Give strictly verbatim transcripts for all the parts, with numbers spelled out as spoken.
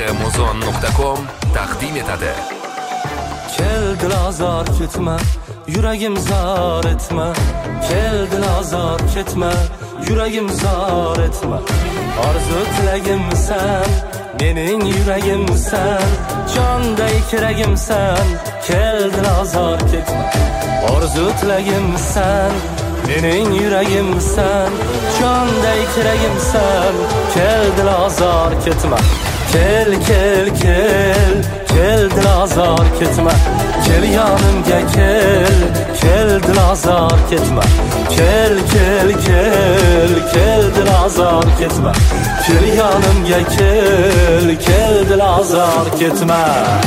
muzon nuqta com taqdim etadi. Kel dilozor ketma, yuragim zor etma. Kel dilozor ketma, yuragim zor etma. Orzu tilagimsan, mening yuragimsan, jonday kiragimsan. Kel dilozor ketma. Orzu tilagimsan, mening yuragimsan, jonday kiragimsan. Kel dilozor ketma. Kel kel kel kel dilozor ketma. Kel yonimga kel kel dilozor ketma. Kel kel kel kel dilozor ketma. Kel yonimga kel kel dilozor ketma.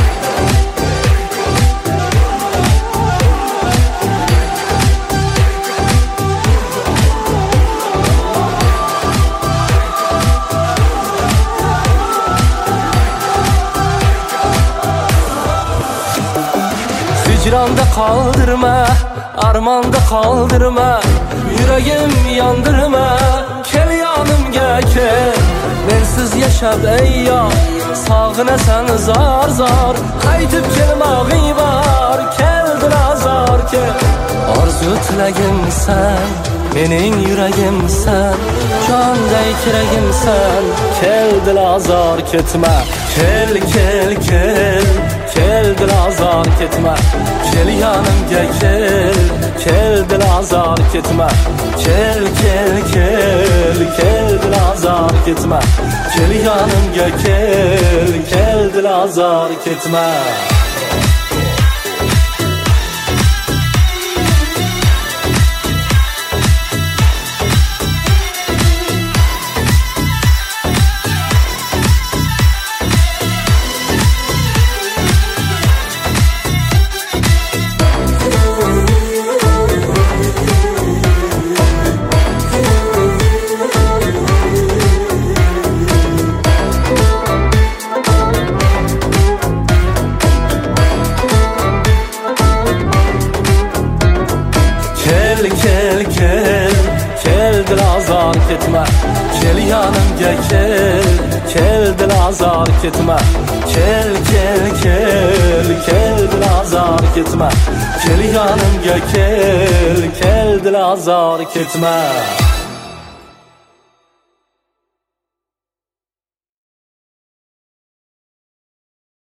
Hicranda kaldırma, armanda kaldırma. Yüragim yandırma, kel yanımga kel. Mensiz yaşab eyyo, sog'inasan zor zor. Qaytib kelmog'ing bor, kel dilozor kel. Orzu tilagimsan, mening yuragimsan, jonday kiragimsan. Kel dilozor ketma. Kel kel kel kel dilozor ketma. Kel yonimga kel kel dilozor ketma. Kel kel kel kel dilozor ketma. Kel yonimga kel kel dilozor ketma. Kel kel kel kel dilozor ketma. Kel yonimga kel kel dilozor ketma. Kel kel kel kel dilozor ketma. Kel yonimga kel kel dilozor ketma.